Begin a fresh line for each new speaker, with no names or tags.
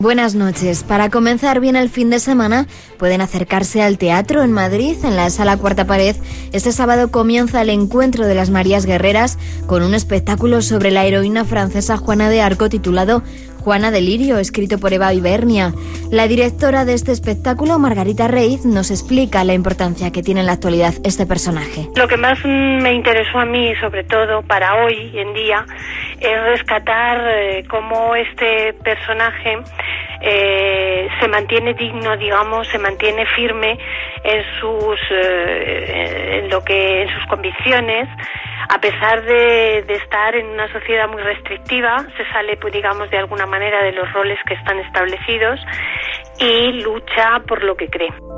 Buenas noches. Para comenzar bien el fin de semana, pueden acercarse al teatro en Madrid, en la Sala Cuarta Pared. Este sábado comienza el Encuentro de las Marías Guerreras con un espectáculo sobre la heroína francesa Juana de Arco titulado Juana de Lirio, escrito por Eva Ibernia. La directora de este espectáculo, Margarita Reiz, nos explica la importancia que tiene en la actualidad este personaje.
Lo que más me interesó a mí, sobre todo para hoy en día, es rescatar cómo este personaje se mantiene digno, digamos, se mantiene firme en sus convicciones, a pesar de estar en una sociedad muy restrictiva. Se sale, pues, digamos, de alguna manera de los roles que están establecidos y lucha por lo que cree.